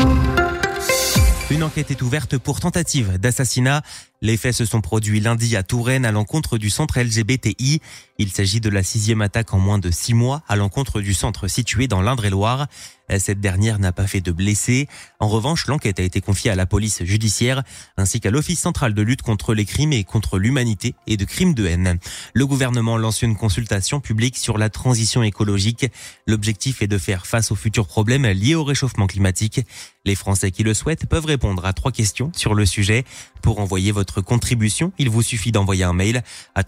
Une enquête est ouverte pour tentative d'assassinat. Les faits se sont produits lundi à Touraine à l'encontre du centre LGBTI. Il s'agit de la 6e attaque en moins de 6 mois à l'encontre du centre situé dans l'Indre-et-Loire. Cette dernière n'a pas fait de blessés. En revanche, l'enquête a été confiée à la police judiciaire ainsi qu'à l'Office central de lutte contre les crimes et contre l'humanité et de crimes de haine. Le gouvernement lance une consultation publique sur la transition écologique. L'objectif est de faire face aux futurs problèmes liés au réchauffement climatique. Les Français qui le souhaitent peuvent répondre à 3 questions sur le sujet. Pour envoyer votre contribution, il vous suffit d'envoyer un mail à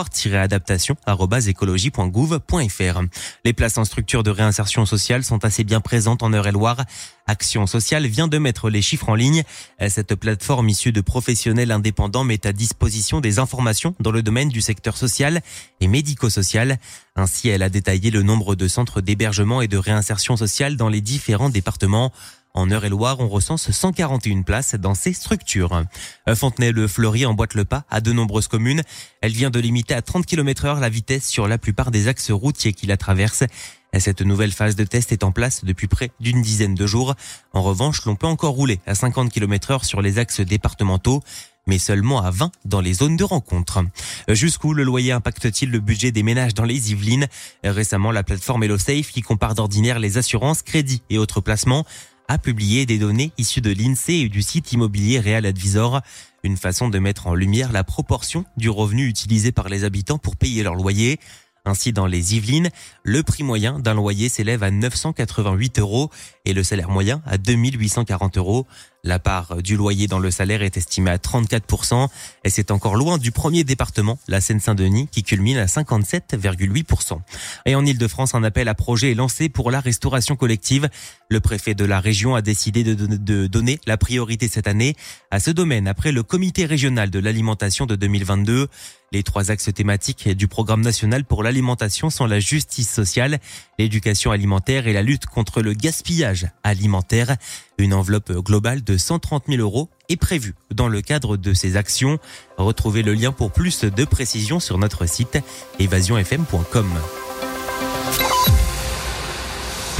trajectoire-adaptation@ecologie.gouv.fr. Les places en structure de réinsertion sociale sont assez bien présentes en Eure-et-Loire. Action sociale vient de mettre les chiffres en ligne. Cette plateforme issue de professionnels indépendants met à disposition des informations dans le domaine du secteur social et médico-social. Ainsi, elle a détaillé le nombre de centres d'hébergement et de réinsertion sociale dans les différents départements. En Eure-et-Loire, on recense 141 places dans ces structures. Fontenay-le-Fleury emboîte le pas à de nombreuses communes. Elle vient de limiter à 30 km/h la vitesse sur la plupart des axes routiers qui la traversent. Cette nouvelle phase de test est en place depuis près d'une dizaine de jours. En revanche, l'on peut encore rouler à 50 km/h sur les axes départementaux, mais seulement à 20 dans les zones de rencontre. Jusqu'où le loyer impacte-t-il le budget des ménages dans les Yvelines ? Récemment, la plateforme HelloSafe, qui compare d'ordinaire les assurances, crédits et autres placements, a publié des données issues de l'INSEE et du site immobilier Real Advisor. Une façon de mettre en lumière la proportion du revenu utilisé par les habitants pour payer leur loyer. Ainsi, dans les Yvelines, le prix moyen d'un loyer s'élève à 988 € et le salaire moyen à 2840 €. La part du loyer dans le salaire est estimée à 34% et c'est encore loin du premier département, la Seine-Saint-Denis, qui culmine à 57,8%. Et en Ile-de-France, un appel à projet est lancé pour la restauration collective. Le préfet de la région a décidé de donner la priorité cette année à ce domaine après le comité régional de l'alimentation de 2022. Les 3 axes thématiques du programme national pour l'alimentation sont la justice sociale, l'éducation alimentaire et la lutte contre le gaspillage alimentaire. Une enveloppe globale de 130 000 € est prévue dans le cadre de ces actions. Retrouvez le lien pour plus de précisions sur notre site évasionfm.com.